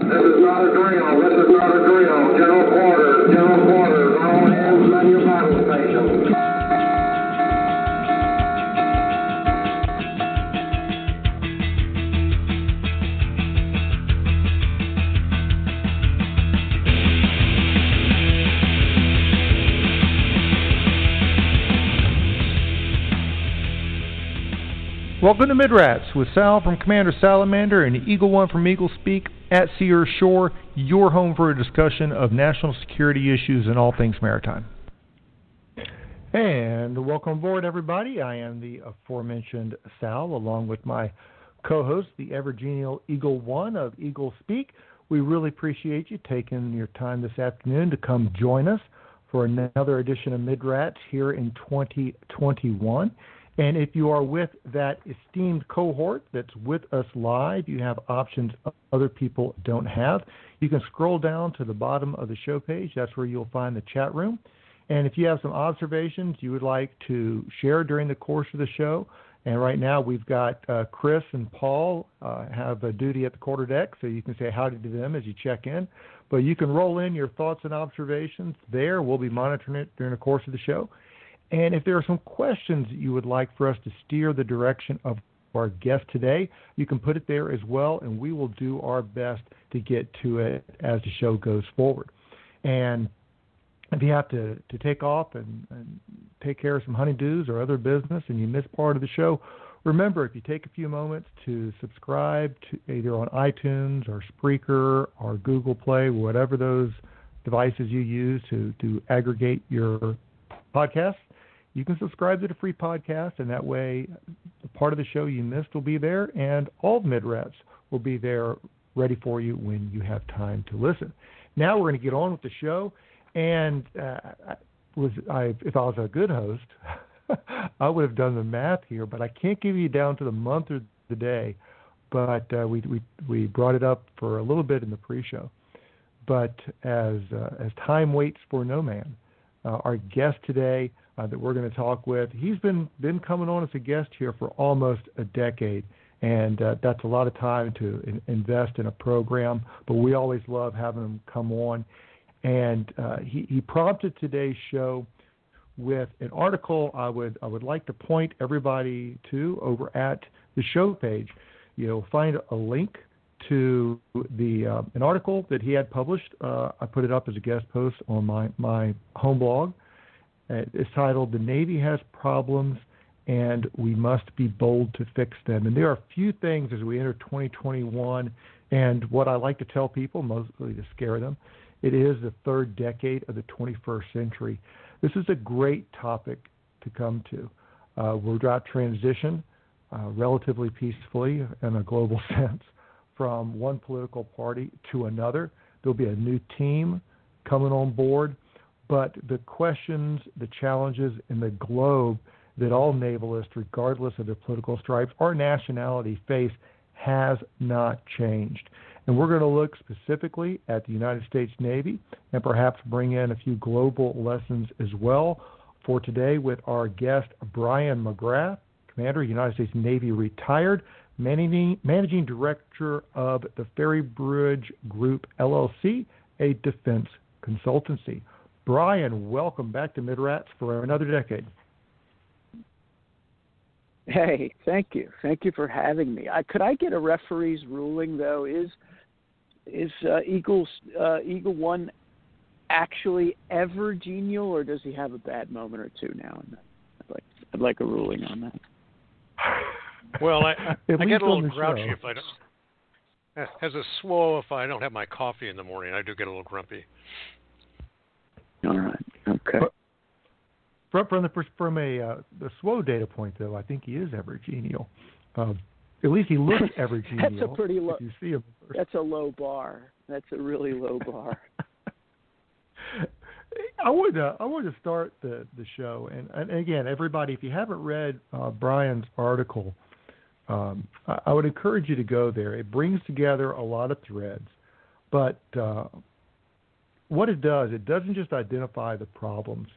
This is not a drill. This is not a drill. General quarters. General quarters. All hands man your battle stations. Welcome to Midrats with Sal from Commander Salamander and Eagle One from Eagle Speak at Sea or Shore, your home for a discussion of national security issues and all things maritime. And welcome aboard, everybody. I am the aforementioned Sal, along with my co-host, the ever-genial Eagle One of Eagle Speak. We really appreciate you taking your time this afternoon to come join us for another edition of Midrats here in 2021. And if you are with that esteemed cohort that's with us live, you have options other people don't have. You can scroll down to the bottom of the show page. That's where you'll find the chat room. And if you have some observations you would like to share during the course of the show, and right now we've got Chris and Paul have a duty at the quarterdeck, so you can say howdy to them as you check in. But you can roll in your thoughts and observations there. We'll be monitoring it during the course of the show. And if there are some questions that you would like for us to steer the direction of our guest today, you can put it there as well, and we will do our best to get to it as the show goes forward. And if you have to take off and take care of some honeydews or other business and you miss part of the show, remember, if you take a few moments to subscribe to either on iTunes or Spreaker or Google Play, whatever those devices you use to aggregate your podcasts, you can subscribe to the free podcast, and that way the part of the show you missed will be there, and all the Midrats will be there ready for you when you have time to listen. Now we're going to get on with the show, and if I was a good host, I would have done the math here, but I can't give you down to the month or the day, but we brought it up for a little bit in the pre-show. But as time waits for no man, our guest today that we're going to talk with, he's been coming on as a guest here for almost a decade, and that's a lot of time to invest in a program, but we always love having him come on. And he prompted today's show with an article I would like to point everybody to over at the show page. You'll find a link to an article that he had published. I put it up as a guest post on my home blog. It's titled, "The Navy Has Problems and We Must Be Bold to Fix Them." And there are a few things as we enter 2021, and what I like to tell people, mostly to scare them, it is the third decade of the 21st century. This is a great topic to come to. We're about transition relatively peacefully in a global sense from one political party to another. There'll be a new team coming on board, but the questions, the challenges in the globe that all navalists, regardless of their political stripes or nationality, face has not changed. And we're going to look specifically at the United States Navy and perhaps bring in a few global lessons as well for today with our guest, Brian McGrath, Commander, United States Navy retired, Managing Director of the Ferry Bridge Group, LLC, a defense consultancy. Brian, welcome back to Midrats for another decade. Hey, thank you. Thank you for having me. Could I get a referee's ruling, though? Is Eagle One actually ever genial, or does he have a bad moment or two now and then? I'd like a ruling on that. Well, I get a little grouchy if I don't. As a SWO, if I don't have my coffee in the morning, I do get a little grumpy. All right. Okay. From the SWO data point, though, I think he is ever genial. At least he looks ever genial. That's a pretty low. You see him. That's a low bar. That's a really low bar. I would to start the show, and again, everybody, if you haven't read Brian's article, I would encourage you to go there. It brings together a lot of threads, but what it does, it doesn't just identify the problems.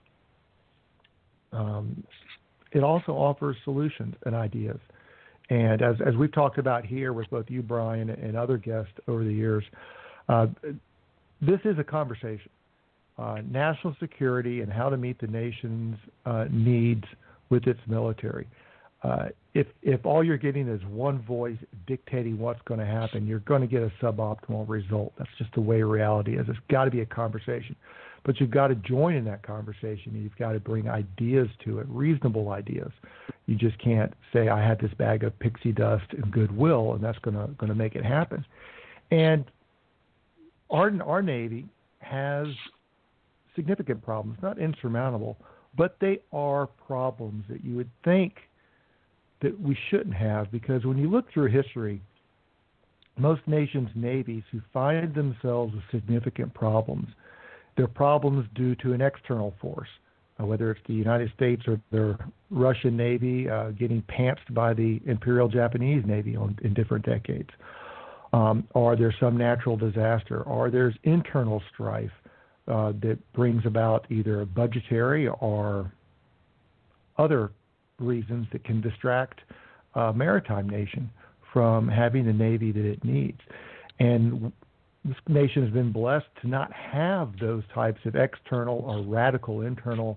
It also offers solutions and ideas. And as we've talked about here with both you, Brian, and other guests over the years, This is a conversation. National security and how to meet the nation's needs with its military. If all you're getting is one voice dictating what's going to happen, you're going to get a suboptimal result. That's just the way reality is. It's got to be a conversation. But you've got to join in that conversation. You've got to bring ideas to it, reasonable ideas. You just can't say, I had this bag of pixie dust and goodwill, and that's going to make it happen. And our Navy has significant problems, not insurmountable, but they are problems that you would think that we shouldn't have, because when you look through history, most nations' navies who find themselves with significant problems, they're problems due to an external force, whether it's the United States or their Russian Navy getting pantsed by the Imperial Japanese Navy in different decades, or there's some natural disaster, or there's internal strife that brings about either a budgetary or other reasons that can distract a maritime nation from having the Navy that it needs. And this nation has been blessed to not have those types of external or radical internal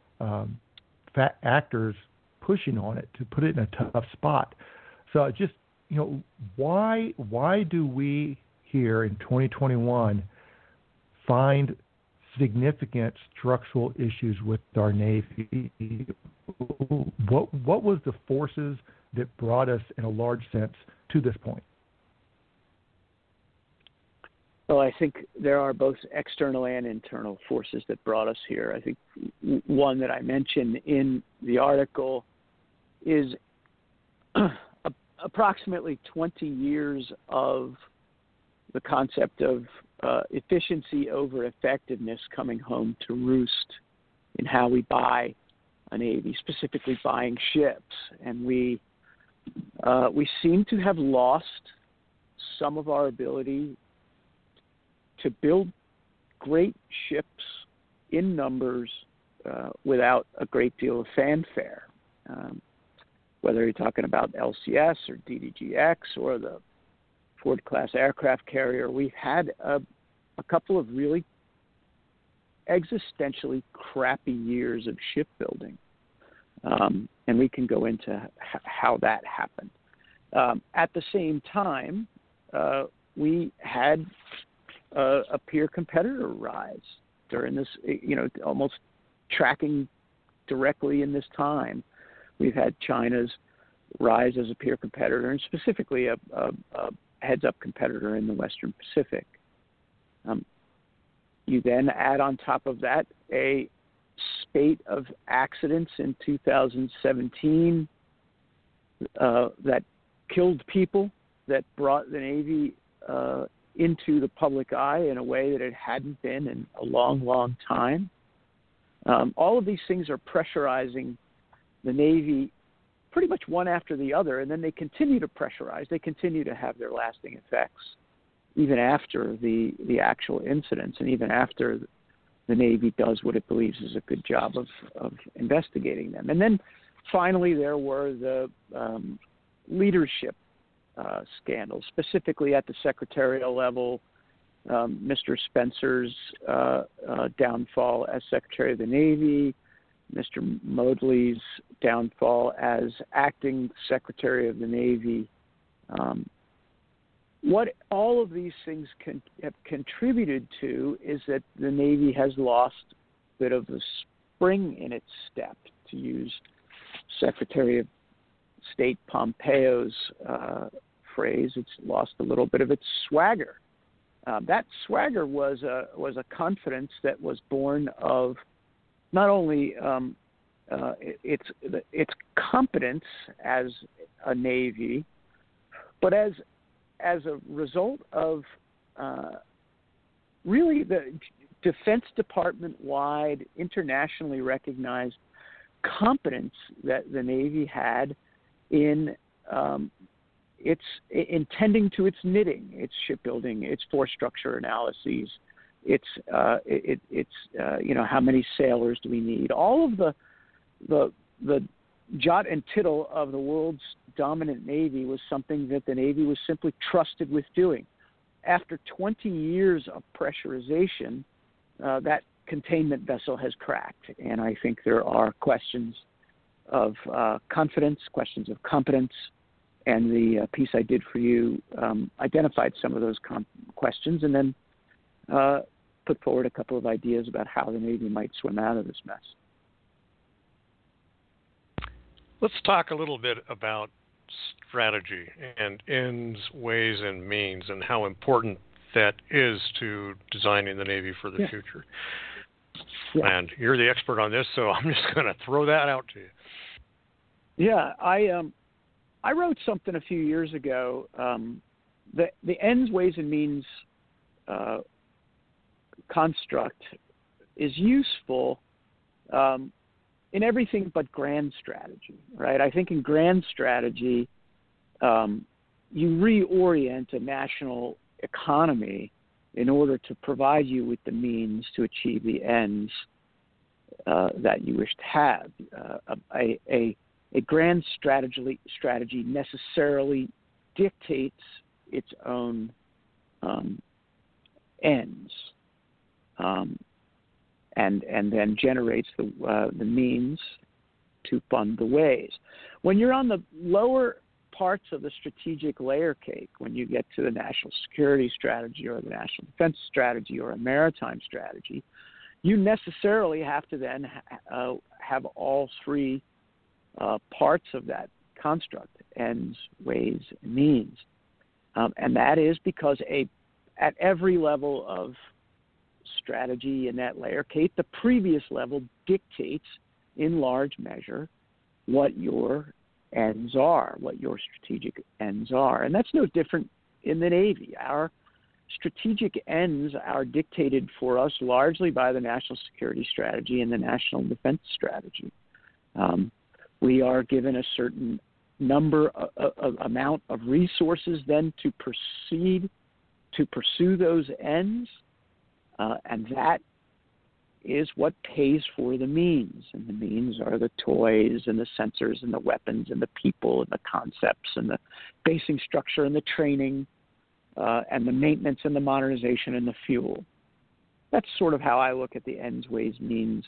actors pushing on it to put it in a tough spot. So just, why do we here in 2021 find significant structural issues with our Navy? What was the forces that brought us, in a large sense, to this point? Well, I think there are both external and internal forces that brought us here. I think one that I mentioned in the article is approximately 20 years of the concept of efficiency over effectiveness coming home to roost in how we buy a Navy, specifically buying ships. And we seem to have lost some of our ability to build great ships in numbers without a great deal of fanfare. Whether you're talking about LCS or DDGX or the Ford-class aircraft carrier, we've had a couple of really existentially crappy years of shipbuilding. And we can go into how that happened. At the same time, we had a peer competitor rise during this, almost tracking directly in this time. We've had China's rise as a peer competitor, and specifically a heads-up competitor in the Western Pacific. You then add on top of that a spate of accidents in 2017 that killed people, that brought the Navy into the public eye in a way that it hadn't been in a long, long time. All of these things are pressurizing the Navy pretty much one after the other, and then they continue to pressurize. They continue to have their lasting effects even after the actual incidents, and even after the Navy does what it believes is a good job of investigating them. And then finally there were the leadership scandals, specifically at the secretarial level, Mr. Spencer's downfall as Secretary of the Navy, Mr. Modly's downfall as acting Secretary of the Navy. What all of these things have contributed to is that the Navy has lost a bit of the spring in its step, to use Secretary of State Pompeo's phrase. It's lost a little bit of its swagger. That swagger was a confidence that was born of not only its competence as a Navy, but as a result of really the Defense Department-wide, internationally recognized competence that the Navy had in tending to its knitting, its shipbuilding, its force structure analyses, its how many sailors do we need? All of the jot and tittle of the world's dominant Navy was something that the Navy was simply trusted with doing. after 20 years of pressurization, that containment vessel has cracked. And I think there are questions of confidence, questions of competence, and the piece I did for you identified some of those questions and then put forward a couple of ideas about how the Navy might swim out of this mess. Let's talk a little bit about strategy and ends, ways, and means, and how important that is to designing the Navy for the future. Yeah. And you're the expert on this, so I'm just going to throw that out to you. Yeah, I wrote something a few years ago. The ends, ways, and means construct is useful in everything but grand strategy, right? I think in grand strategy, you reorient a national economy in order to provide you with the means to achieve the ends that you wish to have. A grand strategy necessarily dictates its own ends, and then generates the means to fund the ways. When you're on the lower parts of the strategic layer cake, when you get to the national security strategy or the national defense strategy or a maritime strategy, you necessarily have to then have all three parts of that construct: ends, ways, and means. And that is because at every level of strategy in that layer cake, the previous level dictates in large measure what your ends are, what your strategic ends are. And that's no different in the Navy. Our strategic ends are dictated for us largely by the national security strategy and the national defense strategy. We are given a certain amount of resources then to proceed to pursue those ends, and that is what pays for the means. And the means are the toys and the sensors and the weapons and the people and the concepts and the basing structure and the training and the maintenance and the modernization and the fuel. That's sort of how I look at the ends, ways, means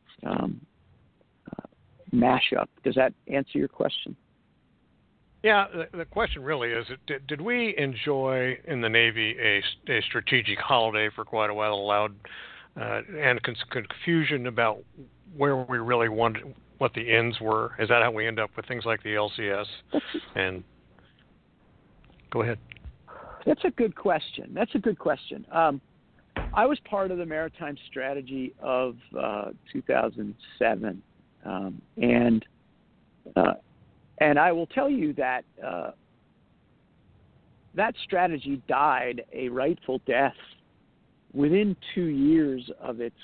mashup. Does that answer your question? Yeah, the question really is, did we enjoy in the Navy a strategic holiday for quite a while, allowed and confusion about where we really wanted, what the ends were? Is that how we end up with things like the LCS? And go ahead. That's a good question. I was part of the maritime strategy of 2007, and I will tell you that that strategy died a rightful death within 2 years of its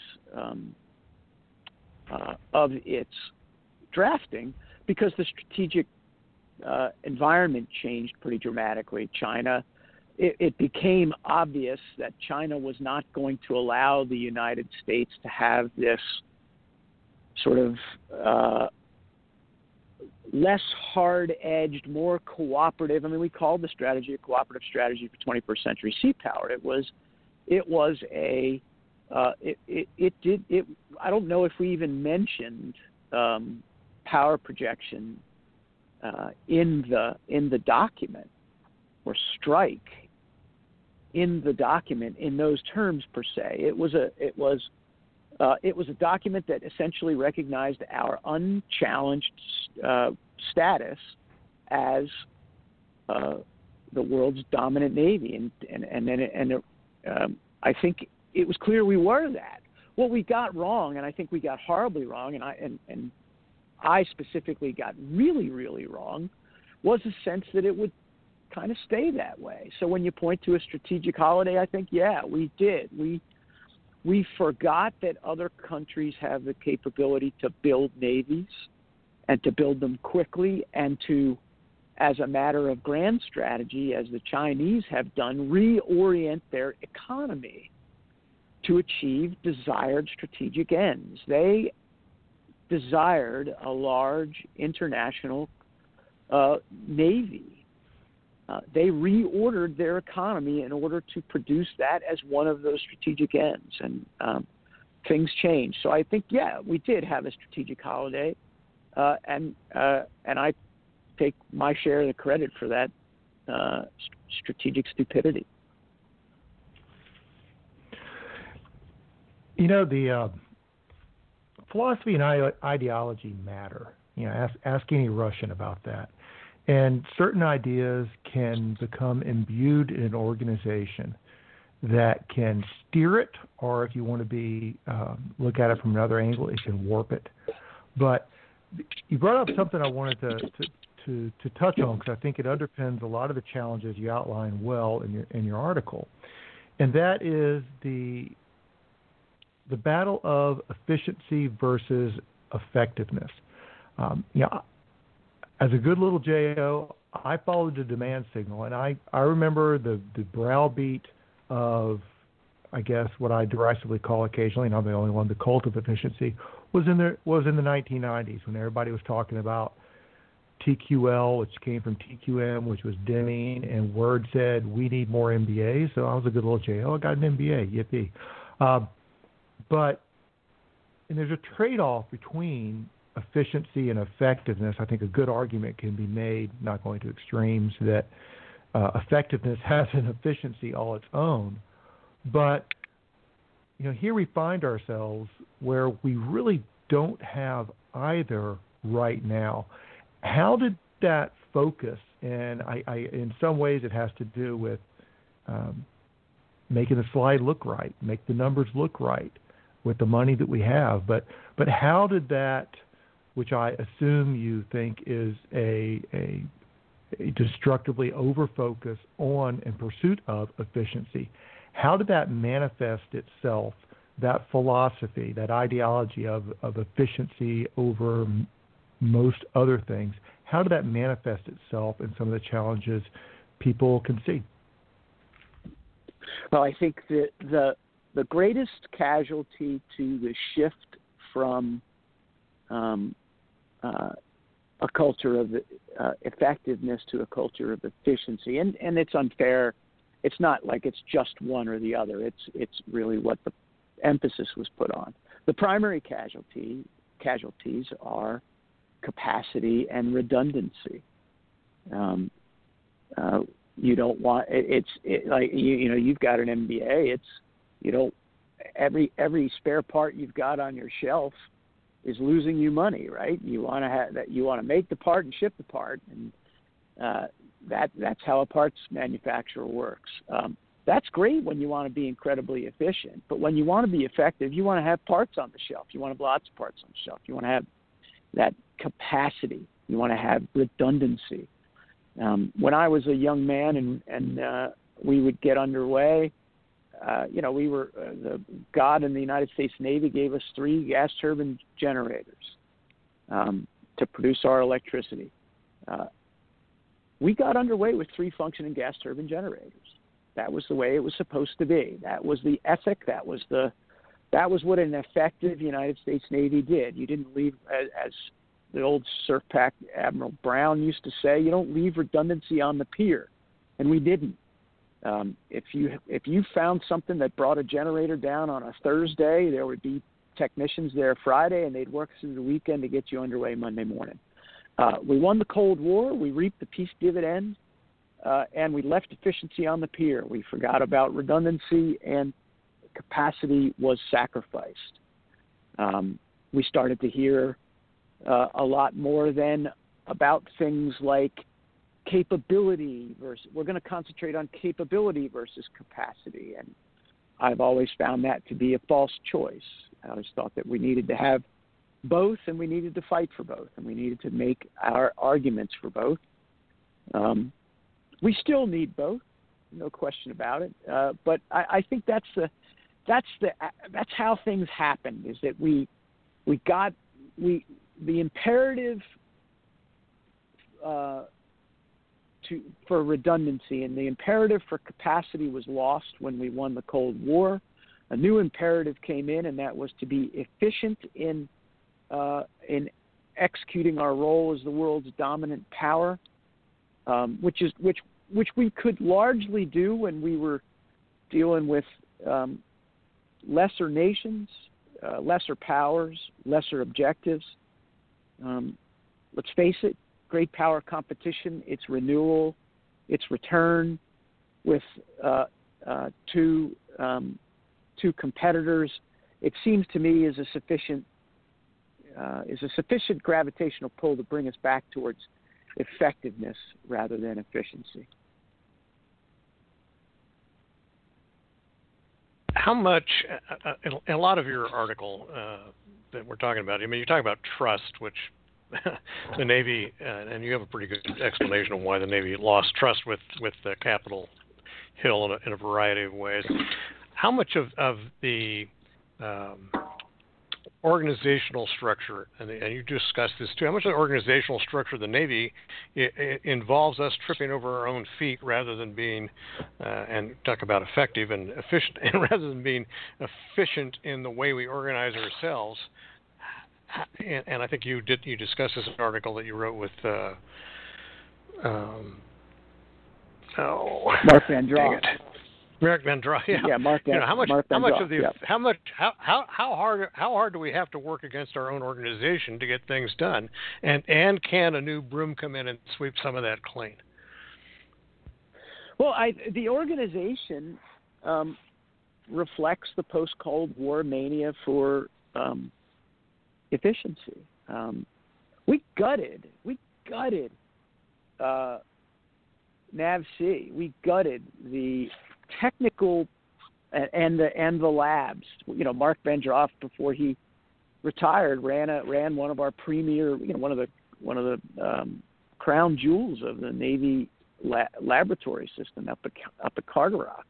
drafting, because the strategic environment changed pretty dramatically. It became obvious that China was not going to allow the United States to have this sort of less hard-edged, more cooperative. I mean, we called the strategy a cooperative strategy for 21st century sea power. I don't know if we even mentioned power projection in the document, or strike in the document in those terms per se. It was a document that essentially recognized our unchallenged status as the world's dominant navy, and I think it was clear we were that. What we got wrong, and I think we got horribly wrong, and I specifically got really, really wrong, was the sense that it would kind of stay that way. So when you point to a strategic holiday, I think, yeah, we did. We forgot that other countries have the capability to build navies and to build them quickly, and to, as a matter of grand strategy, as the Chinese have done, reorient their economy to achieve desired strategic ends. They desired a large international navy, they reordered their economy in order to produce that as one of those strategic ends, and things changed. So I think, yeah, we did have a strategic holiday, and I take my share of the credit for that strategic stupidity. You know, the philosophy and ideology matter. You know, ask any Russian about that. And certain ideas can become imbued in an organization that can steer it, or if you want to be look at it from another angle, it can warp it. But you brought up something I wanted to touch on, because I think it underpins a lot of the challenges you outline well in your article, and that is the battle of efficiency versus effectiveness. You know, as a good little JO, I followed the demand signal, and I remember the browbeat of, I guess, what I derisively call occasionally, and I'm the only one, the cult of efficiency, was in the 1990s, when everybody was talking about TQL, which came from TQM, which was Deming, and Word said, we need more MBAs. So I was a good little JO. I got an MBA, yippee. But and there's a trade-off between efficiency and effectiveness. I think a good argument can be made, not going to extremes, that effectiveness has an efficiency all its own. But you know, here we find ourselves where we really don't have either right now. How did that focus? And I in some ways it has to do with making the slide look right, make the numbers look right with the money that we have. But how did that, which I assume you think is a destructively over-focus on and pursuit of efficiency, how did that manifest itself, that philosophy, that ideology of efficiency over most other things, how did that manifest itself in some of the challenges people can see? Well, I think that the greatest casualty to the shift from a culture of effectiveness to a culture of efficiency, and it's unfair. It's not like it's just one or the other. It's really what the emphasis was put on. The primary casualties are capacity and redundancy. You don't want like you've got an MBA. Every spare part you've got on your shelf is losing you money, right? You want to have that. You want to make the part and ship the part, and that's how a parts manufacturer works. That's great when you want to be incredibly efficient, but when you want to be effective, you want to have parts on the shelf. You want to have lots of parts on the shelf. You want to have that capacity. You want to have redundancy. When I was a young man and we would get underway, we were God in the United States Navy gave us 3 gas turbine generators to produce our electricity. We got underway with 3 functioning gas turbine generators. That was the way it was supposed to be. That was the ethic. That was what an effective United States Navy did. You didn't leave, as the old surf pack Admiral Brown used to say, you don't leave redundancy on the pier, and we didn't. If you found something that brought a generator down on a Thursday, there would be technicians there Friday, and they'd work through the weekend to get you underway Monday morning. We won the Cold War. We reaped the peace dividend, and we left efficiency on the pier. We forgot about redundancy, and capacity was sacrificed. We started to hear a lot more then about things like capability versus, we're going to concentrate on capability versus capacity. And I've always found that to be a false choice. I always thought that we needed to have both, and we needed to fight for both, and we needed to make our arguments for both. We still need both, no question about it. But I think that's how things happened, is that the imperative for redundancy and the imperative for capacity was lost when we won the Cold War. A new imperative came in, and that was to be efficient in executing our role as the world's dominant power, which which we could largely do when we were dealing with lesser nations, lesser powers, lesser objectives. Let's face it, great power competition, its renewal, its return with two competitors, it seems to me is a sufficient gravitational pull to bring us back towards effectiveness rather than efficiency. How much, in a lot of your article that we're talking about, I mean, you talk about trust, which the Navy, and you have a pretty good explanation of why the Navy lost trust with Capitol Hill in a variety of ways. How much of the organizational structure, and you discussed this too, how much of the organizational structure of the Navy involves us tripping over our own feet rather than being, and talk about effective and efficient, and rather than being efficient in the way we organize ourselves? And I think you discussed this in an article that you wrote with Mark Van Dross. Mark Van Dross, yeah. Yeah, Mark. How much of the, yeah. how hard do we have to work against our own organization to get things done? And can a new broom come in and sweep some of that clean? Well, the organization reflects the post-Cold War mania for efficiency. We gutted NAVC. We gutted the technical and the labs. You know, Mark Van Dross, before he retired, ran one of our premier, one of the crown jewels of the Navy laboratory system up at Carderock.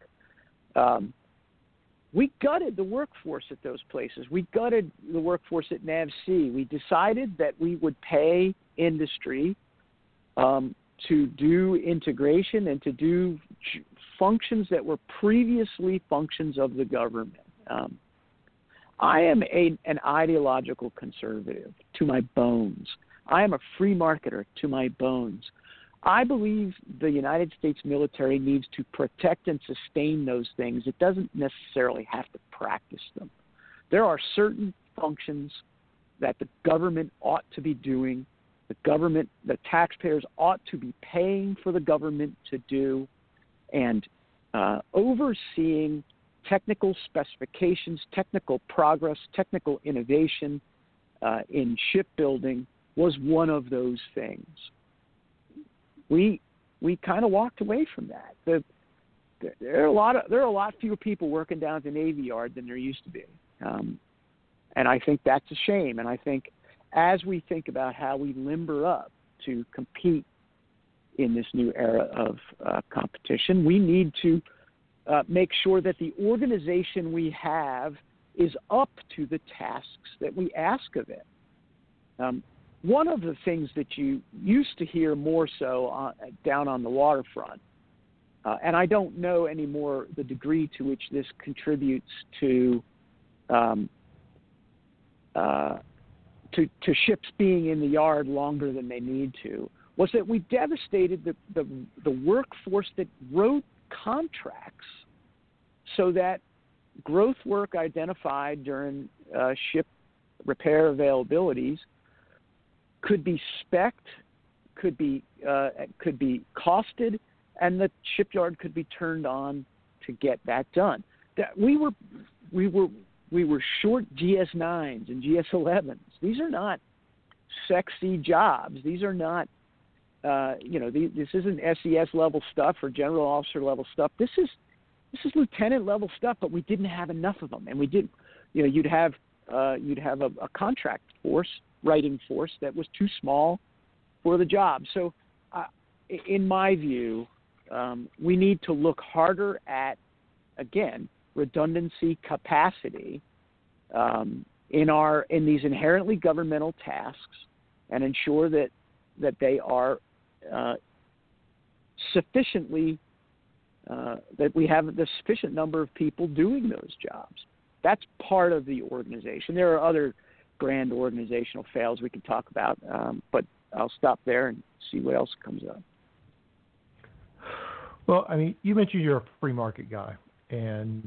We gutted the workforce at those places. We gutted the workforce at NAVC. We decided that we would pay industry to do integration and to do functions that were previously functions of the government. I am an ideological conservative to my bones. I am a free marketer to my bones. I believe the United States military needs to protect and sustain those things. It doesn't necessarily have to practice them. There are certain functions that the government ought to be doing, the taxpayers ought to be paying for the government to do, and overseeing technical specifications, technical progress, technical innovation in shipbuilding was one of those things. We kind of walked away from that. There are a lot fewer people working down at the Navy Yard than there used to be, and I think that's a shame. And I think as we think about how we limber up to compete in this new era of competition, we need to make sure that the organization we have is up to the tasks that we ask of it. One of the things that you used to hear more so down on the waterfront, and I don't know anymore the degree to which this contributes to ships being in the yard longer than they need to, was that we devastated the workforce that wrote contracts so that growth work identified during ship repair availabilities could be spec'd, could be costed, and the shipyard could be turned on to get that done. That we were short GS9s and GS11s. These are not sexy jobs. These are not, this isn't SES level stuff or general officer level stuff. This is lieutenant level stuff, but we didn't have enough of them, and we didn't. You'd have a contract force, writing force that was too small for the job. So, in my view, we need to look harder at, again, redundancy capacity in these inherently governmental tasks, and ensure that they are sufficiently that we have the sufficient number of people doing those jobs. That's part of the organization. There are other grand organizational fails we could talk about, but I'll stop there and see what else comes up. Well, I mean, you mentioned you're a free market guy, and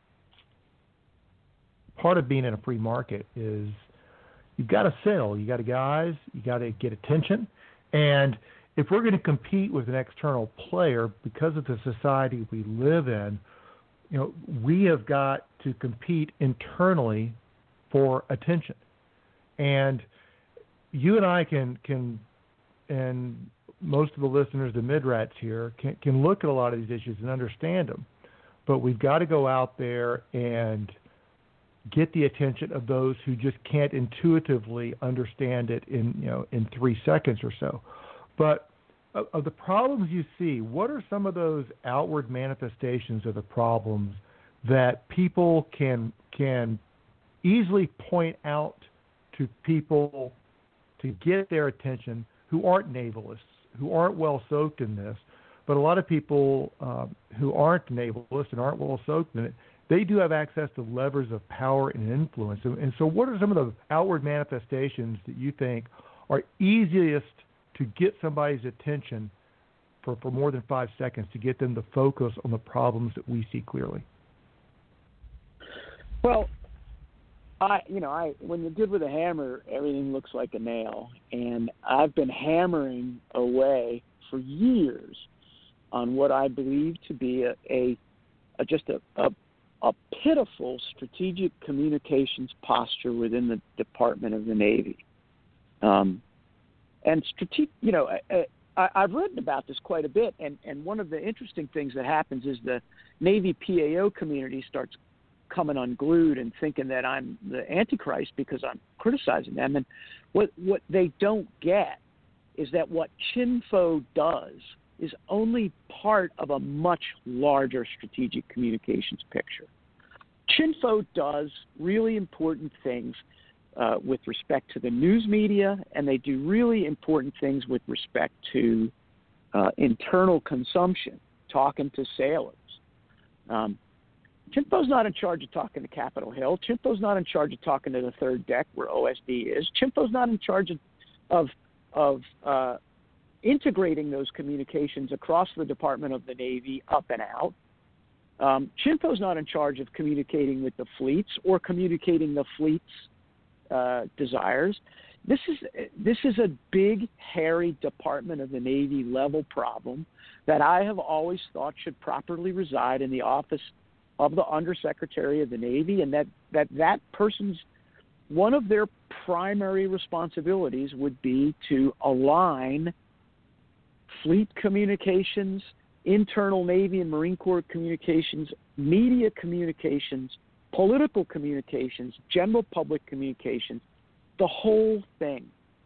part of being in a free market is you've got to sell. You got to guys. You got to get attention, and if we're going to compete with an external player because of the society we live in, you know, we have got to compete internally for attention. And you and I can and most of the listeners, the mid-rats here, can look at a lot of these issues and understand them. But we've got to go out there and get the attention of those who just can't intuitively understand it in 3 seconds or so. But of the problems you see, what are some of those outward manifestations of the problems that people can easily point out to people to get their attention who aren't navalists, who aren't well soaked in this? But a lot of people who aren't navalists and aren't well soaked in it, they do have access to levers of power and influence. And so what are some of the outward manifestations that you think are easiest to get somebody's attention for more than 5 seconds, to get them to focus on the problems that we see clearly? Well, when you're good with a hammer, everything looks like a nail. And I've been hammering away for years on what I believe to be a pitiful strategic communications posture within the Department of the Navy. I've written about this quite a bit, and one of the interesting things that happens is the Navy PAO community starts coming unglued and thinking that I'm the Antichrist because I'm criticizing them. And what they don't get is that what CHINFO does is only part of a much larger strategic communications picture. CHINFO does really important things with respect to the news media, and they do really important things with respect to internal consumption, talking to sailors. CHINFO's not in charge of talking to Capitol Hill. CHINFO's not in charge of talking to the third deck where OSD is. CHINFO's not in charge of integrating those communications across the Department of the Navy up and out. CHINFO's not in charge of communicating with the fleets or communicating the fleet's desires. This is a big, hairy Department of the Navy level problem that I have always thought should properly reside in the office of the Undersecretary of the Navy, and that person's one of their primary responsibilities would be to align fleet communications, internal Navy and Marine Corps communications, media communications, political communications, general public communications, the whole thing,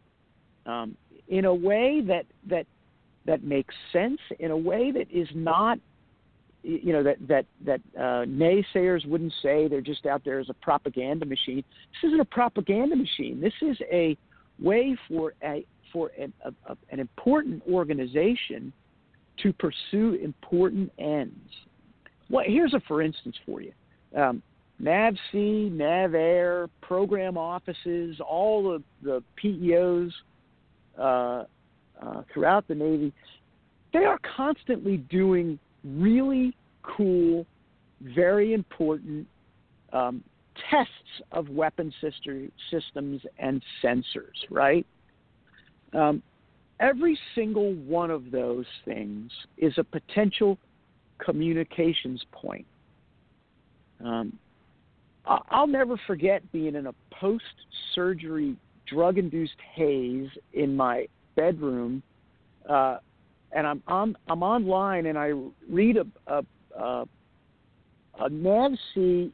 in a way that makes sense, in a way that is not, that naysayers wouldn't say they're just out there as a propaganda machine. This isn't a propaganda machine. This is a way for an important organization to pursue important ends. Well, here's a for instance for you. NAVC, NAVAIR, program offices, all of the PEOs throughout the Navy, they are constantly doing really cool, very important tests of weapon systems and sensors, right? Every single one of those things is a potential communications point. I'll never forget being in a post-surgery drug-induced haze in my bedroom, and I'm online and I read a NAVC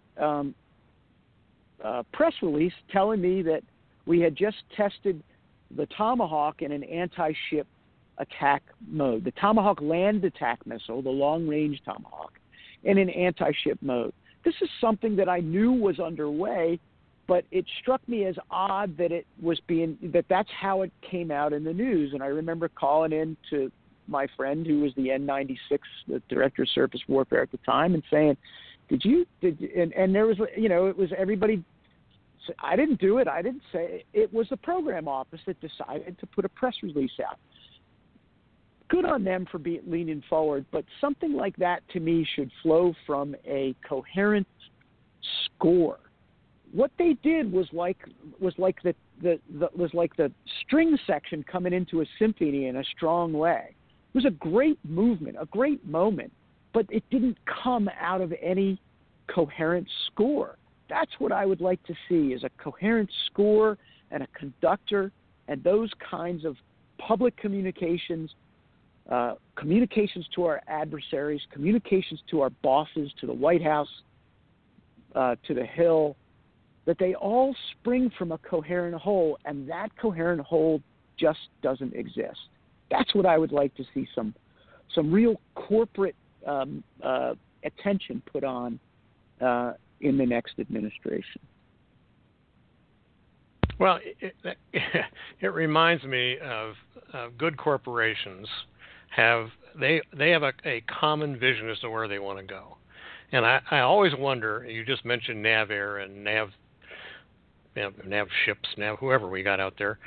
press release telling me that we had just tested the Tomahawk in an anti-ship attack mode, the Tomahawk land attack missile, the long-range Tomahawk, in an anti-ship mode. This is something that I knew was underway, but it struck me as odd that that's how it came out in the news. And I remember calling in to my friend who was the N96, the director of surface warfare at the time, and saying, and there was, it was everybody. I didn't do it. I didn't say it. It was the program office that decided to put a press release out. good on them for leaning forward, but something like that to me should flow from a coherent score. What they did was like the string section coming into a symphony in a strong way. It was a great movement, a great moment, but it didn't come out of any coherent score. That's what I would like to see, is a coherent score and a conductor and those kinds of public communications, communications to our adversaries, communications to our bosses, to the White House, to the Hill, that they all spring from a coherent whole, and that coherent whole just doesn't exist. That's what I would like to see some real corporate attention put on in the next administration. Well, it reminds me of good corporations have a common vision as to where they want to go, and I always wonder. You just mentioned NavAir and Nav ships, whoever we got out there.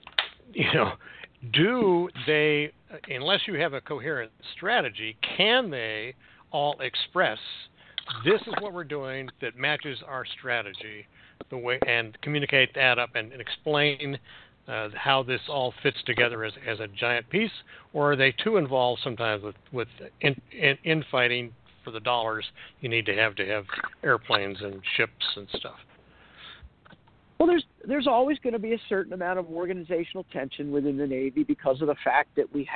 Do they, unless you have a coherent strategy, can they all express this is what we're doing that matches our strategy, the way, and communicate that up and explain how this all fits together as a giant piece, or are they too involved sometimes with infighting for the dollars you need to have airplanes and ships and stuff? Well, there's always going to be a certain amount of organizational tension within the Navy because of the fact that we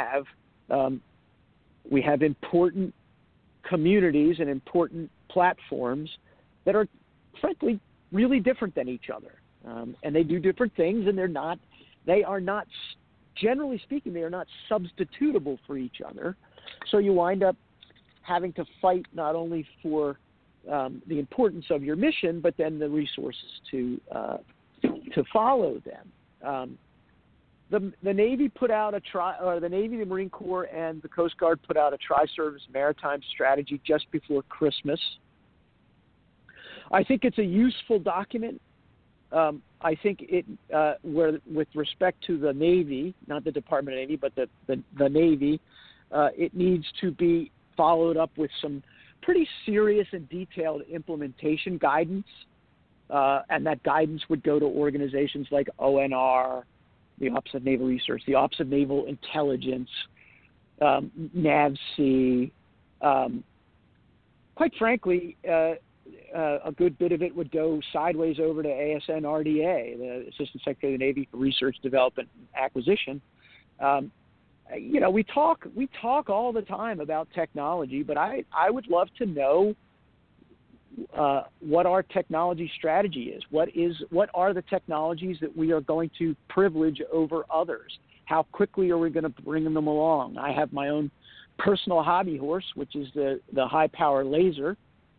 have important communities and important platforms that are, frankly, really different than each other, and they do different things, and they are not, generally speaking, they are not substitutable for each other. So you wind up having to fight not only for the importance of your mission, but then the resources to follow them. The Navy put out the Navy, the Marine Corps, and the Coast Guard put out a tri-service maritime strategy just before Christmas. I think it's a useful document. I think it, with respect to the Navy, not the Department of Navy, but the Navy, it needs to be followed up with some pretty serious and detailed implementation guidance, and that guidance would go to organizations like ONR, the Office of Naval Research, the Office of Naval Intelligence, NAVSEA. Quite frankly, a good bit of it would go sideways over to ASN-RDA, the Assistant Secretary of the Navy for Research, Development, and Acquisition. We talk all the time about technology, but I would love to know what our technology strategy is. What are the technologies that we are going to privilege over others? How quickly are we going to bring them along? I have my own personal hobby horse, which is the high power laser.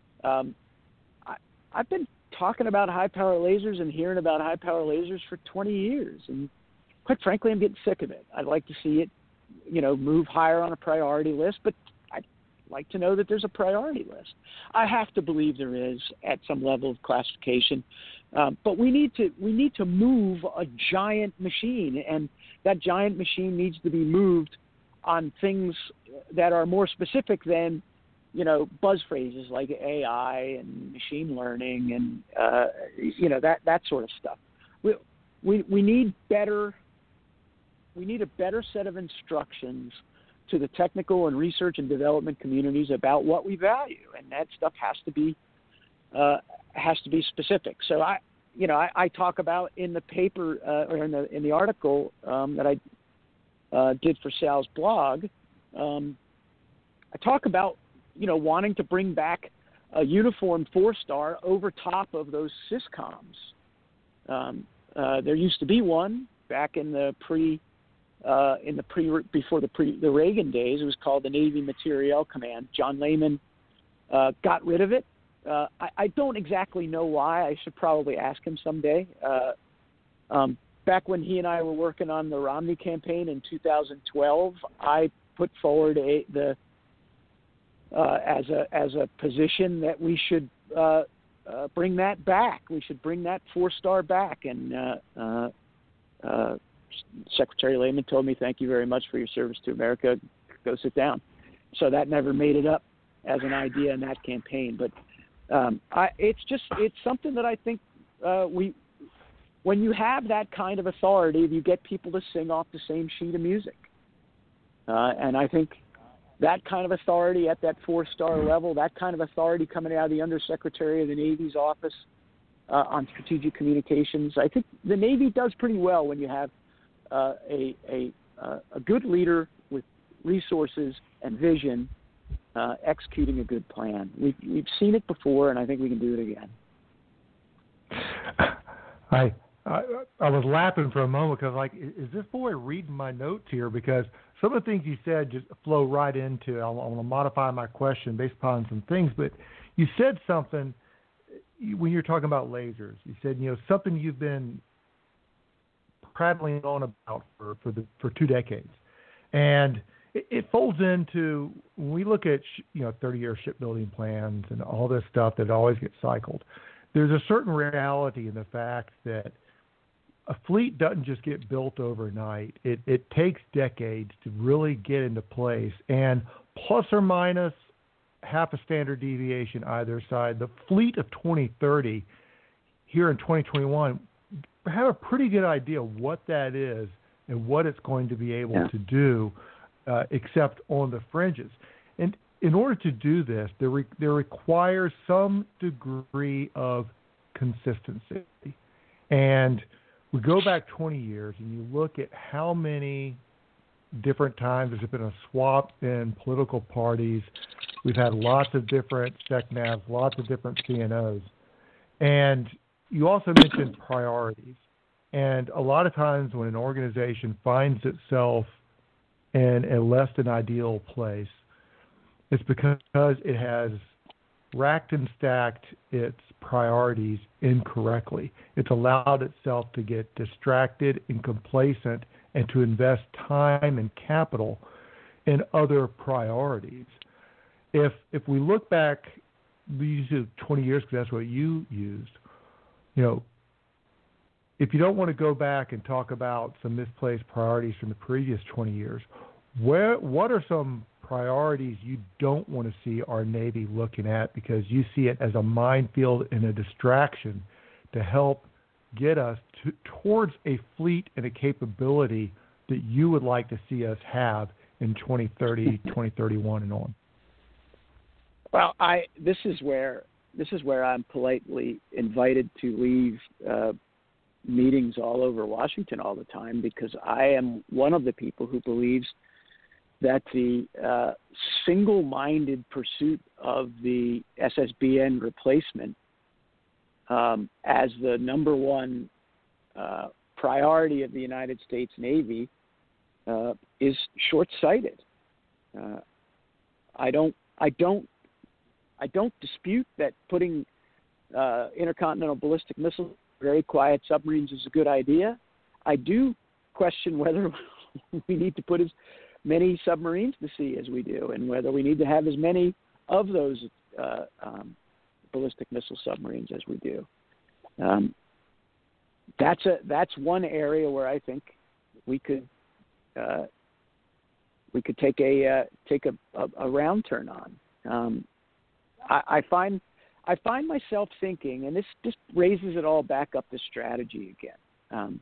I've been talking about high power lasers and hearing about high power lasers for 20 years, and quite frankly, I'm getting sick of it. I'd like to see it, move higher on a priority list, but I'd like to know that there's a priority list. I have to believe there is at some level of classification, but we need to move a giant machine, and that giant machine needs to be moved on things that are more specific than buzz phrases like AI and machine learning and that sort of stuff. We need better. We need a better set of instructions to the technical and research and development communities about what we value, and that stuff has to be specific. So I talk about in the paper or in the article that I did for Sal's blog. I talk about wanting to bring back a uniform 4-star over top of those SysComs. There used to be one back in the before the Reagan days. It was called the Navy Materiel Command. John Lehman got rid of it. I don't exactly know why. I should probably ask him someday. Back when he and I were working on the Romney campaign in 2012, I put forward as a position that we should bring that back. We should bring that 4-star back. And Secretary Lehman told me, "Thank you very much for your service to America. go sit down. So that never made it up as an idea in that campaign. But it's something that I think when you have that kind of authority, you get people to sing off the same sheet of music. And I think that kind of authority at that 4-star level, that kind of authority coming out of the Undersecretary of the Navy's office on strategic communications, I think the Navy does pretty well when you have a good leader with resources and vision executing a good plan. We've seen it before, and I think we can do it again. I was laughing for a moment because, like, is this boy reading my notes here? Because some of the things you said just flow right into. I want to modify my question based upon some things, but you said something when you're talking about lasers. You said, something you've been prattling on about for 2 decades, and it folds into when we look at 30-year shipbuilding plans and all this stuff that always gets cycled. There's a certain reality in the fact that a fleet doesn't just get built overnight. It takes decades to really get into place, and plus or minus half a standard deviation either side, the fleet of 2030 here in 2021 have a pretty good idea what that is and what it's going to be able to do, except on the fringes. And in order to do this, there requires some degree of consistency. And we go back 20 years and you look at how many different times there's been a swap in political parties. We've had lots of different SECNAVs, lots of different CNOs. And you also mentioned priorities. And a lot of times when an organization finds itself in a less than ideal place, it's because it has racked and stacked its priorities incorrectly. It's allowed itself to get distracted and complacent and to invest time and capital in other priorities. If we look back, we use 20 years because that's what you used. If you don't want to go back and talk about some misplaced priorities from the previous 20 years, what are some priorities you don't want to see our Navy looking at because you see it as a minefield and a distraction to help get us towards a fleet and a capability that you would like to see us have in 2030, 2031 and on? Well, this is where I'm politely invited to leave meetings all over Washington all the time, because I am one of the people who believes that the single-minded pursuit of the SSBN replacement as the number one priority of the United States Navy is short-sighted. I don't dispute that putting intercontinental ballistic missiles, very quiet submarines, is a good idea. I do question whether we need to put as many submarines to sea as we do, and whether we need to have as many of those ballistic missile submarines as we do. That's one area where I think we could take a round turn on. I find myself thinking, and this just raises it all back up to strategy again.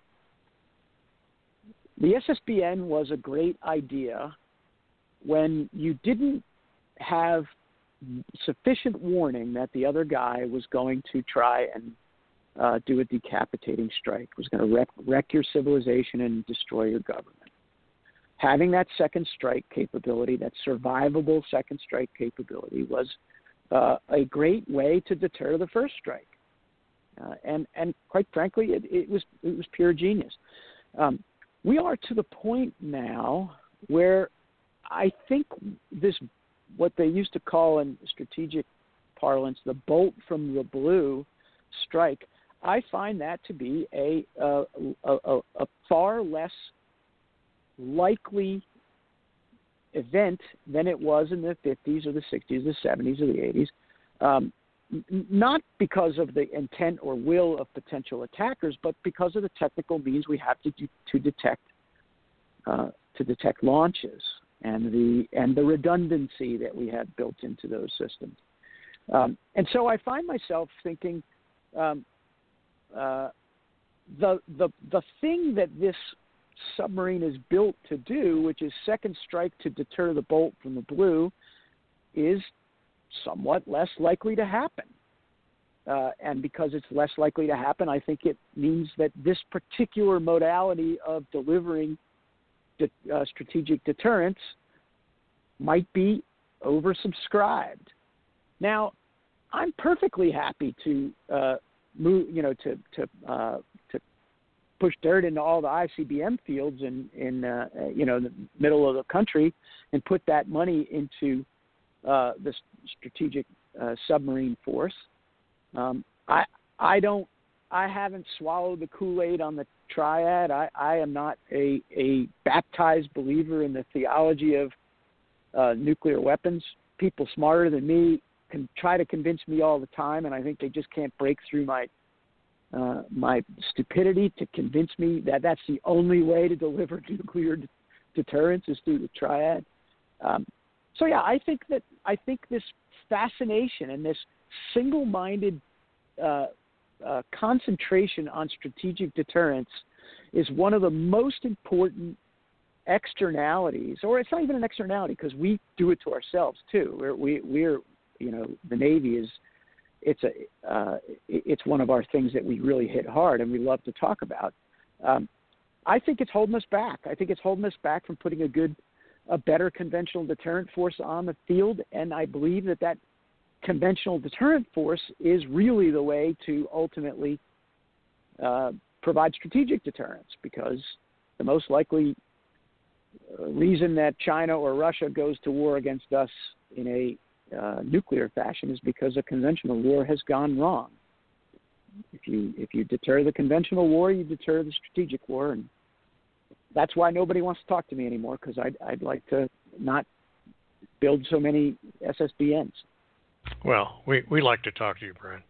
The SSBN was a great idea when you didn't have sufficient warning that the other guy was going to try and do a decapitating strike, was going to wreck your civilization and destroy your government. Having that second strike capability, that survivable second strike capability, was a great way to deter the first strike. And quite frankly, it was pure genius. We are to the point now where I think this, what they used to call in strategic parlance, the bolt from the blue strike, I find that to be a far less likely event than it was in the 50s or the 60s, the 70s or the 80s. Not because of the intent or will of potential attackers, but because of the technical means we have to detect launches. and the redundancy that we have built into those systems. And so I find myself thinking, the thing that this submarine is built to do, which is second strike to deter the bolt from the blue, is somewhat less likely to happen. And because it's less likely to happen, I think it means that this particular modality of delivering strategic deterrence might be oversubscribed. Now, I'm perfectly happy to move, to push dirt into all the ICBM fields in the middle of the country and put that money into the strategic submarine force. I haven't swallowed the Kool-Aid on the triad. I am not a baptized believer in the theology of nuclear weapons. People smarter than me can try to convince me all the time, and I think they just can't break through my stupidity to convince me that that's the only way to deliver nuclear deterrence is through the triad. So yeah, I think this fascination and this single-minded concentration on strategic deterrence is one of the most important externalities, or it's not even an externality because we do it to ourselves too. We're the Navy is it's one of our things that we really hit hard and we love to talk about. I think it's holding us back. I think it's holding us back from putting a better conventional deterrent force on the field, and I believe that conventional deterrent force is really the way to ultimately provide strategic deterrence, because the most likely reason that China or Russia goes to war against us in a nuclear fashion is because a conventional war has gone wrong. If you deter the conventional war, you deter the strategic war, and that's why nobody wants to talk to me anymore, because I'd like to not build so many SSBNs. Well, we like to talk to you, Brian.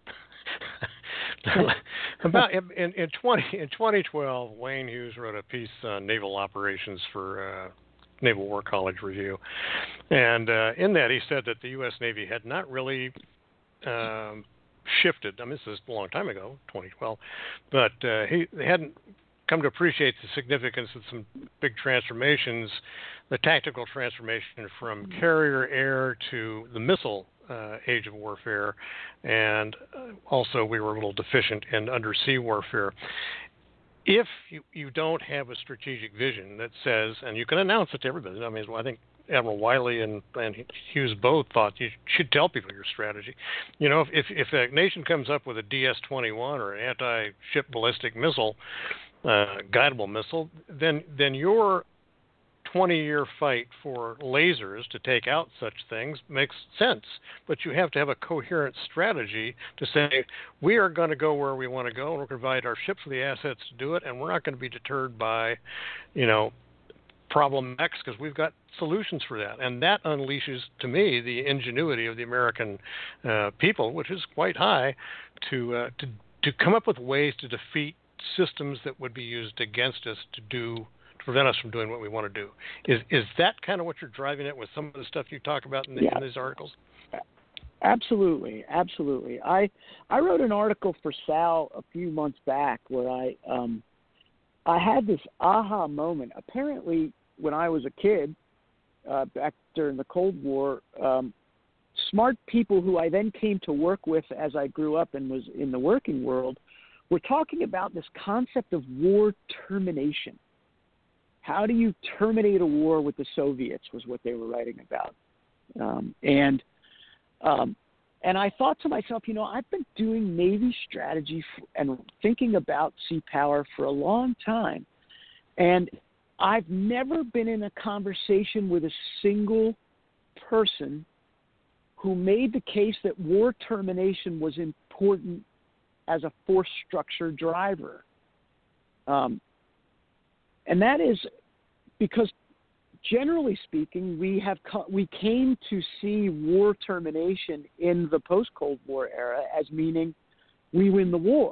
About in 2012, Wayne Hughes wrote a piece on naval operations for Naval War College Review, and in that he said that the U.S. Navy had not really shifted. I mean, this is a long time ago, 2012, but they hadn't come to appreciate the significance of some big transformations, the tactical transformation from carrier air to the missile age of warfare, and also we were a little deficient in undersea warfare. If you don't have a strategic vision that says, and you can announce it to everybody, I mean, I think Admiral Wiley and Hughes both thought you should tell people your strategy. You know, if a nation comes up with a DS-21 or an anti-ship ballistic missile, guidable missile, then your 20-year fight for lasers to take out such things makes sense. But you have to have a coherent strategy to say, we are going to go where we want to go, and we're going to provide our ships with the assets to do it, and we're not going to be deterred by, problem X, because we've got solutions for that. And that unleashes, to me, the ingenuity of the American people, which is quite high, to come up with ways to defeat systems that would be used against us to prevent us from doing what we want to do. Is that kind of what you're driving at with some of the stuff you talk about in these articles? Absolutely. I wrote an article for Sal a few months back where I had this aha moment. Apparently, when I was a kid, back during the Cold War, smart people who I then came to work with as I grew up and was in the working world were talking about this concept of war termination. How do you terminate a war with the Soviets was what they were writing about. And I thought to myself, I've been doing Navy strategy and thinking about sea power for a long time. And I've never been in a conversation with a single person who made the case that war termination was important as a force structure driver. And that is because, generally speaking, we came to see war termination in the post-Cold War era as meaning we win the war.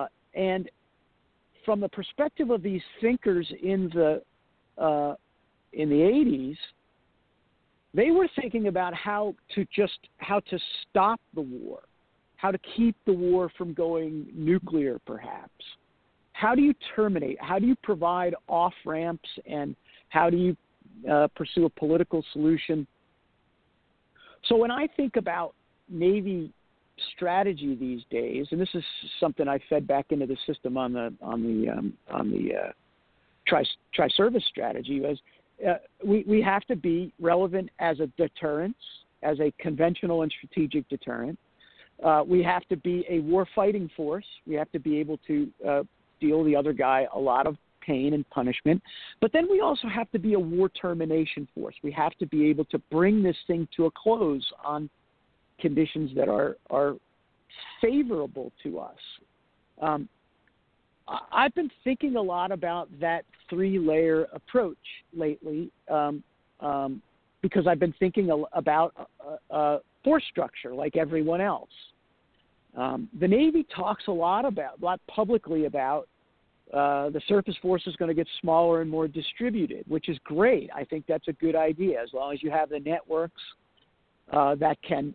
And from the perspective of these thinkers in the in the 80s, they were thinking about how to stop the war, how to keep the war from going nuclear, perhaps. How do you terminate? How do you provide off-ramps, and how do you pursue a political solution? So when I think about Navy strategy these days, and this is something I fed back into the system on the tri-service strategy, was we have to be relevant as a deterrence, as a conventional and strategic deterrent. We have to be a war-fighting force. We have to be able to deal the other guy a lot of pain and punishment. But then we also have to be a war termination force. We have to be able to bring this thing to a close on conditions that are favorable to us. I've been thinking a lot about that three-layer approach lately because I've been thinking about force structure like everyone else. The Navy talks a lot publicly about the surface force is going to get smaller and more distributed, which is great. I think that's a good idea as long as you have the networks that can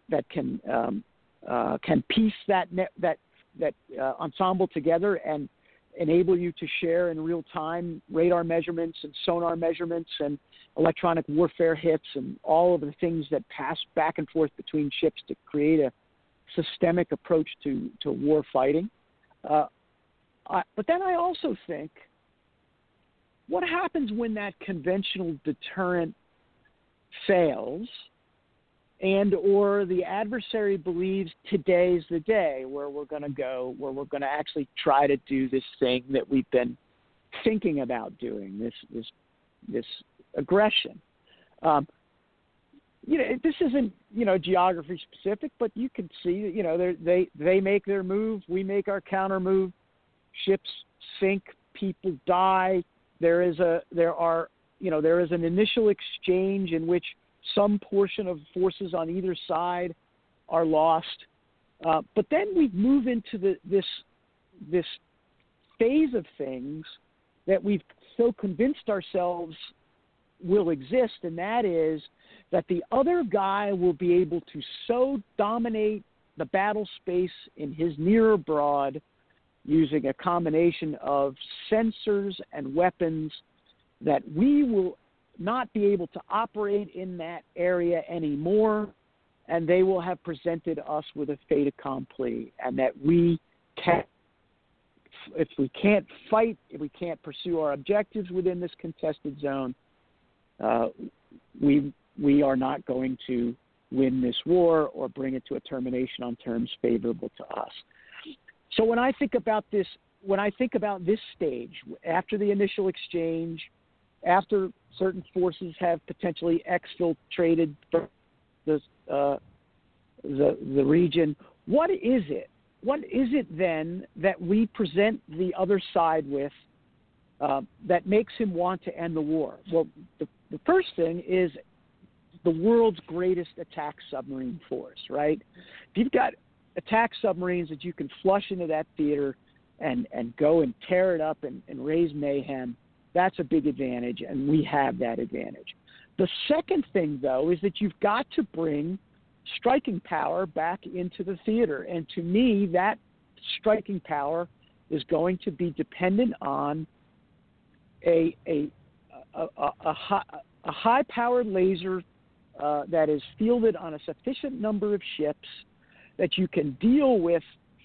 piece that ensemble together and enable you to share in real time radar measurements and sonar measurements and electronic warfare hits and all of the things that pass back and forth between ships to create a systemic approach to war fighting. But then I also think, what happens when that conventional deterrent fails and or the adversary believes today's the day where we're going to actually try to do this thing that we've been thinking about doing, this aggression. This isn't, geography specific, but you can see, they make their move, we make our counter move, ships sink, people die. There is an initial exchange in which some portion of forces on either side are lost. But then we move into this phase of things that we've so convinced ourselves will exist, and that is that the other guy will be able to so dominate the battle space in his near or broad using a combination of sensors and weapons that we will not be able to operate in that area anymore, and they will have presented us with a fait accompli, and that if we can't fight, if we can't pursue our objectives within this contested zone, we are not going to win this war or bring it to a termination on terms favorable to us. So when I think about this stage, after the initial exchange, after certain forces have potentially exfiltrated the region, what is it? What is it then that we present the other side with that makes him want to end the war? Well, the first thing is the world's greatest attack submarine force, right? If you've got attack submarines that you can flush into that theater and go and tear it up and raise mayhem, that's a big advantage, and we have that advantage. The second thing, though, is that you've got to bring striking power back into the theater, and to me, that striking power is going to be dependent on a high-powered laser that is fielded on a sufficient number of ships that you can deal with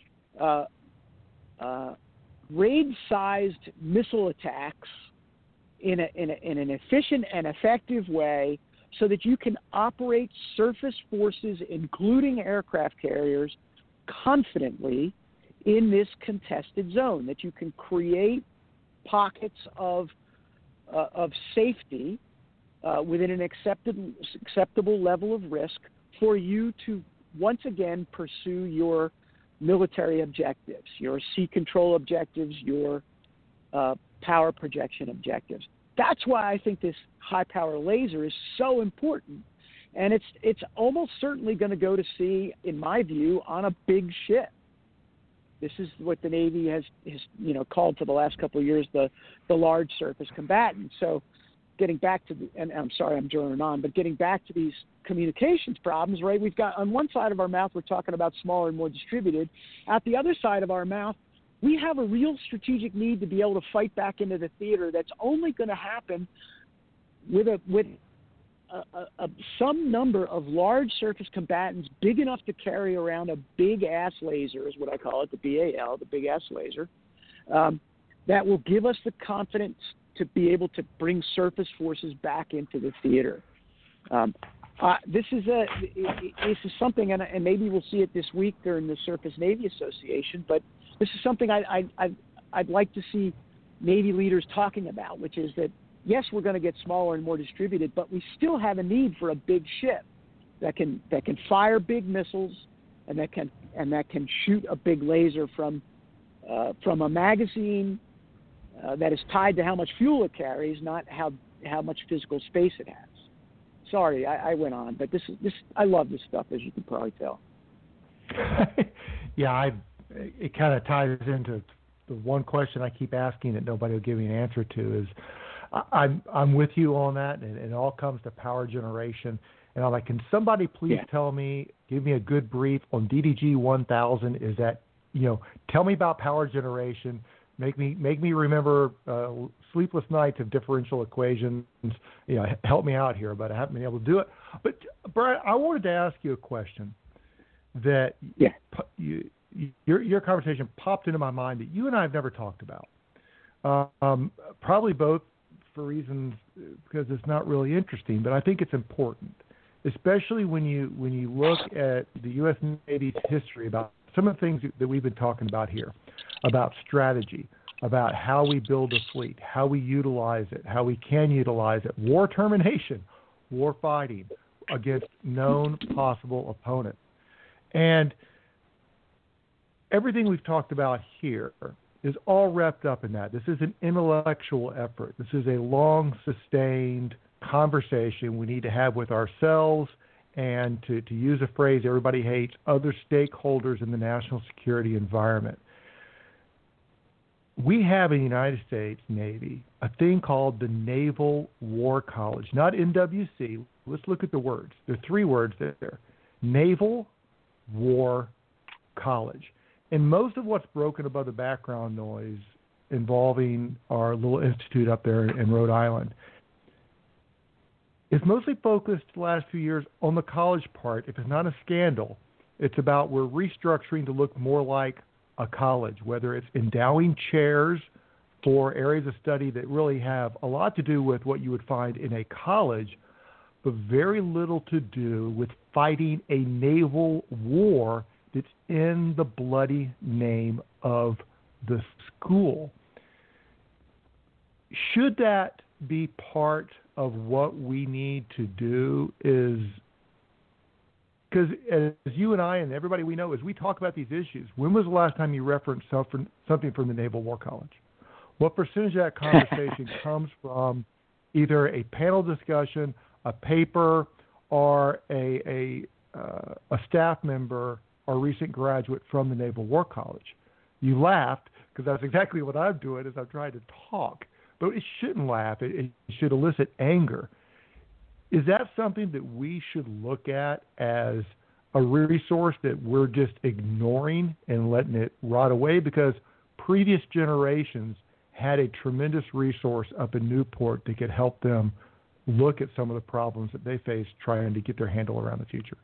raid-sized missile attacks in an efficient and effective way, so that you can operate surface forces, including aircraft carriers, confidently in this contested zone, that you can create pockets of safety within an acceptable level of risk for you to once again pursue your military objectives, your sea control objectives, your power projection objectives. That's why I think this high-power laser is so important, and it's almost certainly going to go to sea, in my view, on a big ship. This is what the Navy has called for the last couple of years the large surface combatant. So getting back to and I'm sorry I'm droning on, but getting back to these communications problems, right? We've got on one side of our mouth, we're talking about smaller and more distributed. At the other side of our mouth, we have a real strategic need to be able to fight back into the theater. That's only going to happen with some number of large surface combatants big enough to carry around a big ass laser, is what I call it, the BAL, the big ass laser, that will give us the confidence to be able to bring surface forces back into the theater. This is something, and maybe we'll see it this week during the Surface Navy Association, but this is something I'd like to see Navy leaders talking about, which is that, yes, we're going to get smaller and more distributed, but we still have a need for a big ship that can fire big missiles and that can shoot a big laser from a magazine that is tied to how much fuel it carries, not how much physical space it has. Sorry, I went on, but this I love this stuff, as you can probably tell. Yeah, it kind of ties into the one question I keep asking that nobody will give me an answer to is, I'm with you on that, and it all comes to power generation. And I'm like, can somebody please tell me, give me a good brief on DDG 1000? Is that, tell me about power generation. Make me remember sleepless nights of differential equations. Help me out here, but I haven't been able to do it. But Brad, I wanted to ask you a question that your conversation popped into my mind that you and I have never talked about. Probably both for reasons because it's not really interesting, but I think it's important, especially when you look at the U.S. Navy's history about some of the things that we've been talking about here, about strategy, about how we build a fleet, how we utilize it, how we can utilize it, war termination, war fighting against known possible opponents. And everything we've talked about here is all wrapped up in that. This is an intellectual effort. This is a long, sustained conversation we need to have with ourselves and, to use a phrase everybody hates, other stakeholders in the national security environment. We have in the United States Navy a thing called the Naval War College, not NWC. Let's look at the words. There are three words there. Naval War College. And most of what's broken above the background noise involving our little institute up there in Rhode Island is mostly focused the last few years on the college part. If it's not a scandal, it's about we're restructuring to look more like a college, whether it's endowing chairs for areas of study that really have a lot to do with what you would find in a college, but very little to do with fighting a naval war that's in the bloody name of the school. Should that be part of what we need to do? Is because as you and I and everybody we know, as we talk about these issues, when was the last time you referenced something from the Naval War College? What percentage of that conversation comes from either a panel discussion, a paper, or a staff member or recent graduate from the Naval War College? You laughed because that's exactly what I'm doing is I'm trying to talk. But it shouldn't laugh. It should elicit anger. Is that something that we should look at as a resource that we're just ignoring and letting it rot away? Because previous generations had a tremendous resource up in Newport that could help them look at some of the problems that they face trying to get their handle around the future.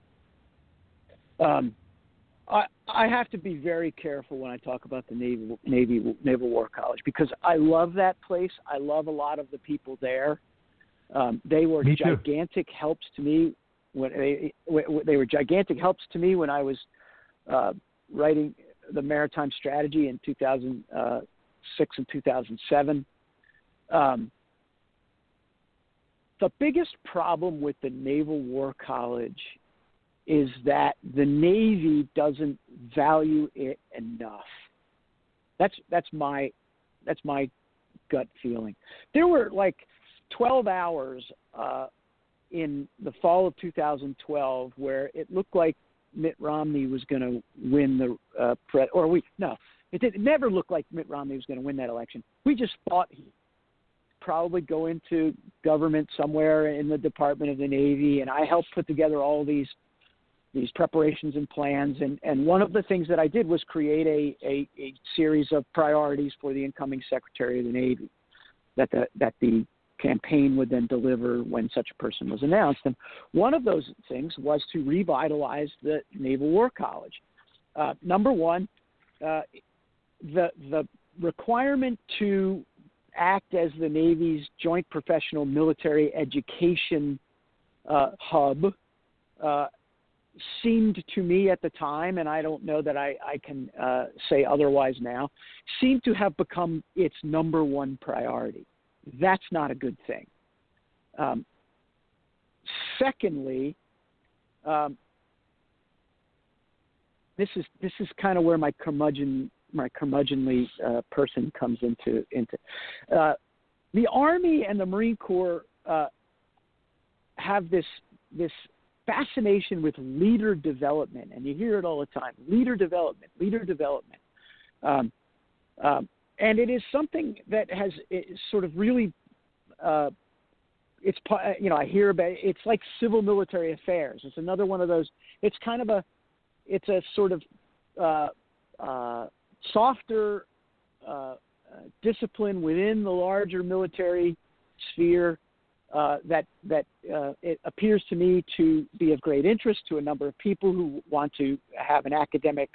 I have to be very careful when I talk about the Naval War College because I love that place. I love a lot of the people there. They were gigantic helps to me when they were gigantic helps to me when I was writing the maritime strategy in 2006 and 2007. The biggest problem with the Naval War College is that the Navy doesn't value it enough. That's my gut feeling. There were like 12 hours in the fall of 2012 where it looked like Mitt Romney was going to win it never looked like Mitt Romney was going to win that election. We just thought probably go into government somewhere in the Department of the Navy, and I helped put together all these preparations and plans. And one of the things that I did was create a series of priorities for the incoming Secretary of the Navy that the campaign would then deliver when such a person was announced. And one of those things was to revitalize the Naval War College. Number one, the requirement to act as the Navy's joint professional military education hub seemed to me at the time, and I don't know that I can say otherwise now, seemed to have become its number one priority. That's not a good thing. Secondly, this is kind of where my curmudgeonly person comes into. The Army and the Marine Corps have this fascination with leader development, and you hear it all the time: leader development. And it is something that has sort of really, I hear about it. It's like civil military affairs. It's another one of those. It's kind of it's a sort of softer discipline within the larger military sphere that it appears to me to be of great interest to a number of people who want to have an academic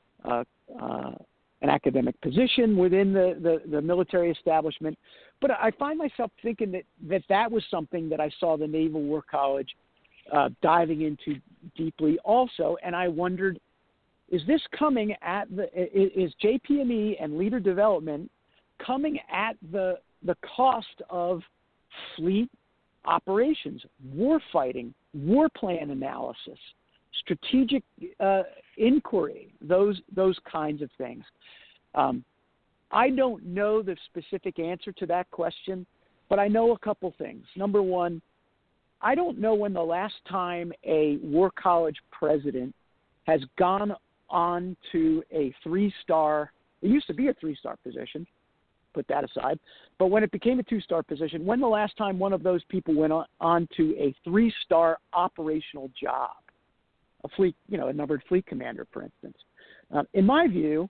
position within the military establishment. But I find myself thinking that was something that I saw the Naval War College diving into deeply also. And I wondered, is JPME and leader development coming at the cost of fleet operations, war fighting, war plan analysis, strategic inquiry, those kinds of things? I don't know the specific answer to that question, but I know a couple things. Number one, I don't know when the last time a war college president has gone on to a 3-star, it used to be a 3-star position, put that aside, but when it became a 2-star position, when the last time one of those people went on to a 3-star operational job, a fleet, a numbered fleet commander, for instance. In my view,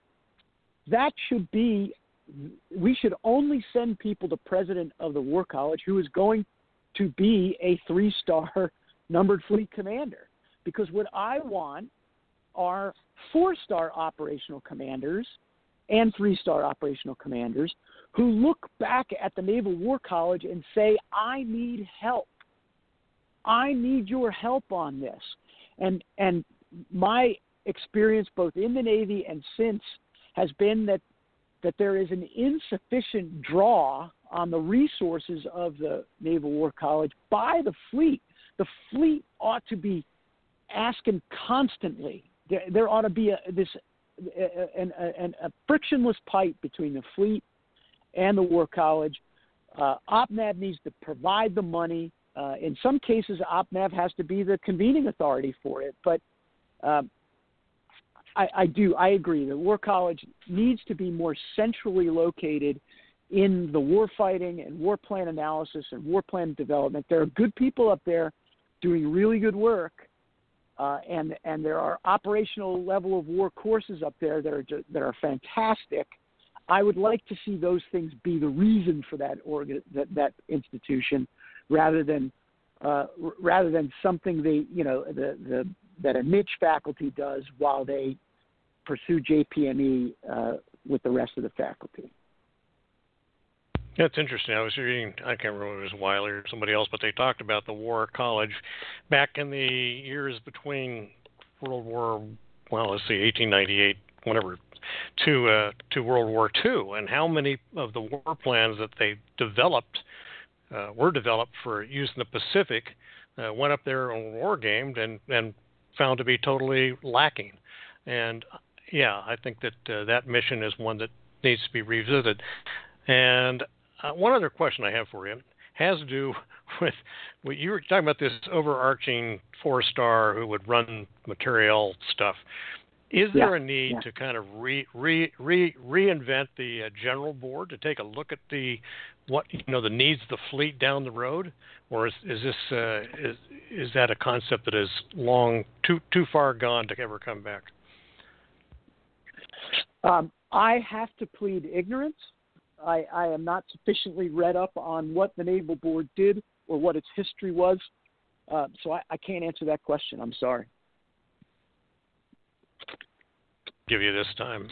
we should only send people to president of the War College who is going to be a 3-star numbered fleet commander. Because what I want are 4-star operational commanders and 3-star operational commanders who look back at the Naval War College and say, I need help. I need your help on this. And my experience both in the Navy and since has been that there is an insufficient draw on the resources of the Naval War College by the fleet. The fleet ought to be asking constantly. There ought to be a frictionless pipe between the fleet and the War College. OPNAV needs to provide the money. In some cases, OPNAV has to be the convening authority for it. But I agree. The War College needs to be more centrally located in the war fighting and war plan analysis and war plan development. There are good people up there doing really good work, and there are operational level of war courses up there that are fantastic. I would like to see those things be the reason for that institution, rather than something that a niche faculty does while they pursue JPME with the rest of the faculty. That's interesting. I was reading, I can't remember if it was Wiley or somebody else, but they talked about the War College back in the years between World War, 1898, whatever, to World War II, and how many of the war plans that they developed were developed for use in the Pacific, went up there and war gamed and found to be totally lacking. And yeah, I think that that mission is one that needs to be revisited. And one other question I have for you has to do with what you were talking about, this overarching 4-star who would run material stuff. Is there a need to kind of reinvent the general board to take a look at the needs of the fleet down the road, or is that a concept that is too far gone to ever come back? I have to plead ignorance. I am not sufficiently read up on what the Naval Board did or what its history was, so I can't answer that question. I'm sorry. Give you this time.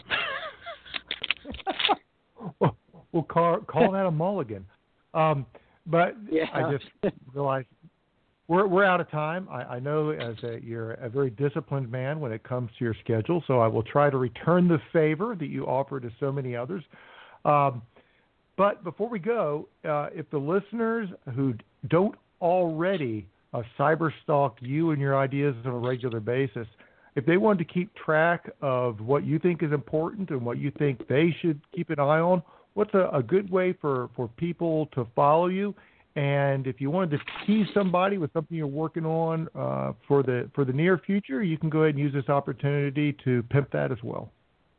We'll call that a mulligan. But yeah. I just realized we're out of time. I know you're a very disciplined man when it comes to your schedule, so I will try to return the favor that you offer to so many others. But before we go, if the listeners who don't already cyber stalk you and your ideas on a regular basis, if they want to keep track of what you think is important and what you think they should keep an eye on, what's a good way for people to follow you? And if you wanted to tease somebody with something you're working on for the near future, you can go ahead and use this opportunity to pimp that as well.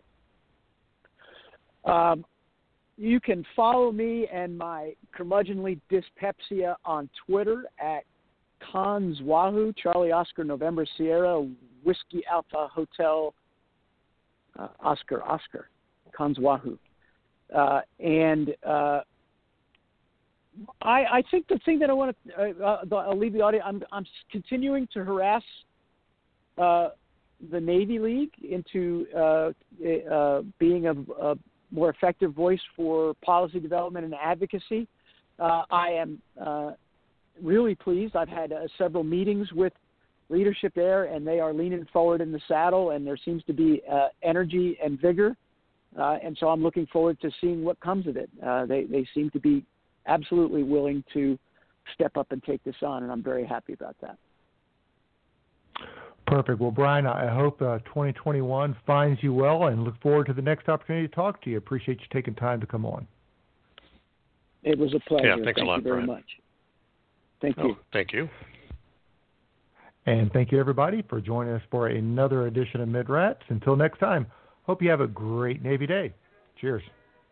You can follow me and my curmudgeonly dyspepsia on Twitter at Cons Wahoo, Charlie Oscar November Sierra Whiskey Alpha Hotel Oscar Cons Wahoo. And I think the thing that I want to I'll leave the audience. I'm continuing to harass the Navy League into being a more effective voice for policy development and advocacy. I am really pleased. I've had several meetings with leadership there, and they are leaning forward in the saddle, and there seems to be energy and vigor. And so I'm looking forward to seeing what comes of it. They seem to be absolutely willing to step up and take this on, and I'm very happy about that. Perfect. Well, Brian, I hope 2021 finds you well, and look forward to the next opportunity to talk to you. Appreciate you taking time to come on. It was a pleasure. Yeah, thanks a lot, Thank you very Brian. much. Thank you. Thank you. And thank you, everybody, for joining us for another edition of Mid-Rats. Until next time, hope you have a great Navy day. Cheers.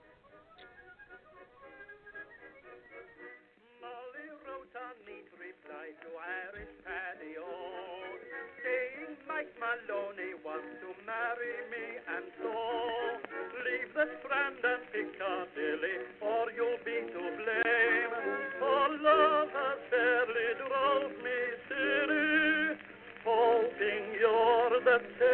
Maloney wants to marry me, and so leave the Strand and Piccadilly, or you'll be to blame. For love has fairly drove me silly, hoping you're the same.